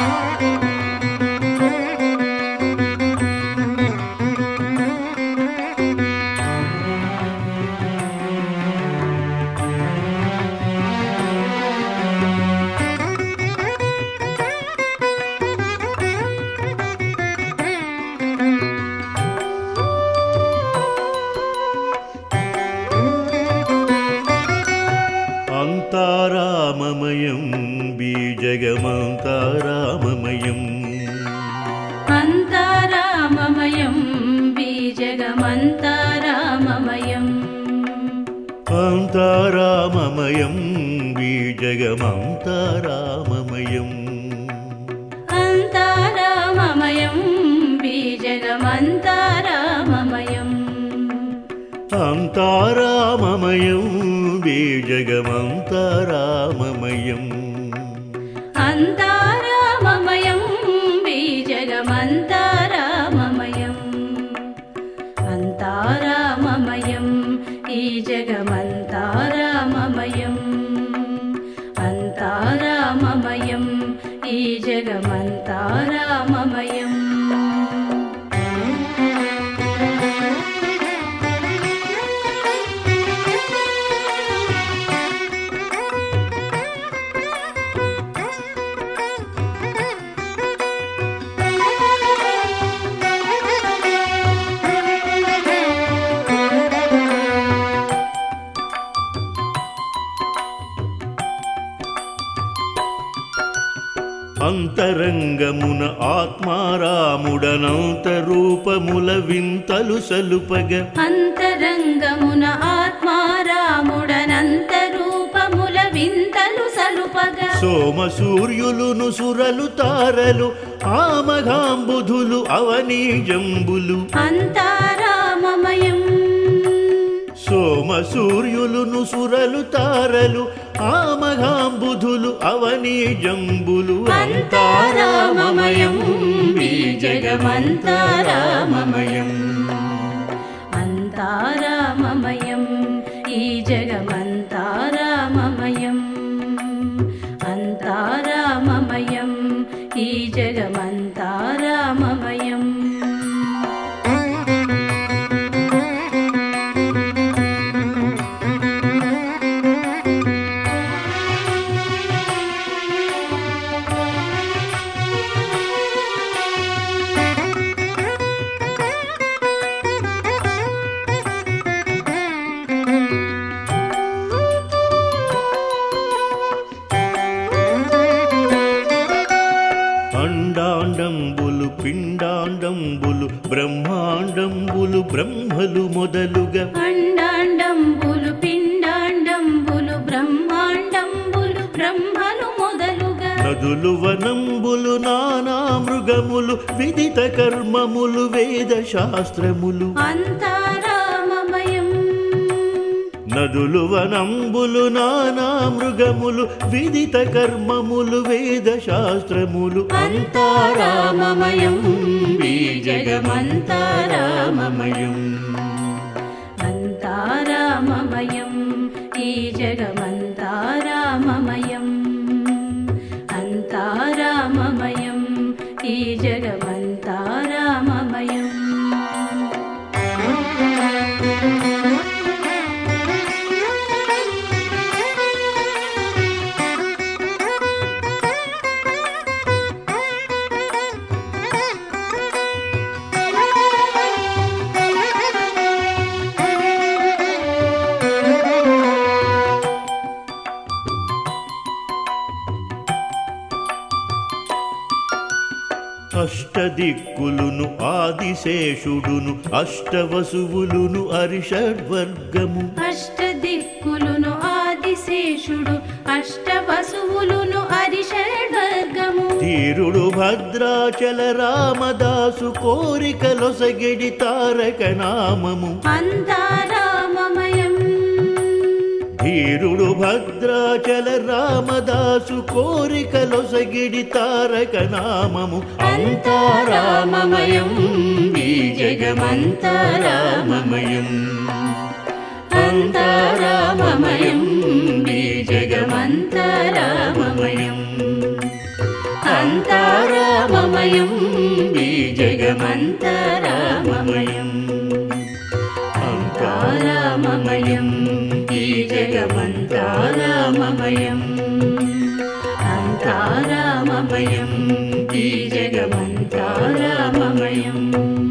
అంతారామమయం బీజగమంతారామమయం అంతారామమయం బీజగమంతారామమయం అంతారామమయం బీజగమంతారామమయం అంతారామమయం బీజగమంతారామమయం అంతారామమయం బీజగమంతారామమయం అంతారామమయం బీజగమంతారామమయం అంతారామమయం ఈ జగమంతారామమయం అంతారామమయం ఈ జగమంతారామమయం అంతరంగమున ఆత్మారాముడనంతరూపముల వింతలు సలుపగ అంతరంగమున ఆత్మారాముడనంతరూపముల వింతలు సలుపగ సోమ సూర్యులును సురలు తారలు ఆమఘాంబుధులు అవనీజంబులు అంతారామమయం సోమ సూర్యులును సురలు తారలు ఆమఘాంబుధులు అవనీజంబులు అంతారామమయం బీజగమంతారామమయం అంతారామమయం ఈ జగమంతారామమయం అంతారామమయం ఈ జగమంతారామమయం అండాండంబులు పిండాండంబులు బ్రహ్మాండంబులు బ్రహ్మలు మొదలుగా అండాండంబులు పిండాండంబులు బ్రహ్మాండంబులు బ్రహ్మలు మొదలుగా నదులు వనంబులు నానా మృగములు విదిత కర్మములు వేద శాస్త్రములు అంతారామమయం నదులు వనంబులు నానా మృగములు విదిత కర్మములు వేద శాస్త్రములు అంతారామమయం బీజగమంతారామమయం అంతారామమయం ఈ జగమంతారామమయం అంతారామమయం ఈ జగమంతారామమయం అష్టదిక్కులును ఆదిశేషుడును అష్టవసువులును అరిషడ్వర్గము అష్టదిక్కులును ఆదిశేషుడు అష్టవసువులును అరిషడ్వర్గము ధీరుడు భద్రాచల రామదాసు కోరికలొసగిడి తారక నామము అంతారామమయం ధీరుడు భద్రాచల రామదాసు కోరికలొసగిడి తారక నామము అంతారామమయం బీజగమంతారామమయం అంతారామమయం బీజగమంతారామమయం అంతారామమయం ఈ జగమంతారామమయం అంతారామమయం ఈ జగమంతారామమయం అంతారామమయం ఈ జగమంతారామమయం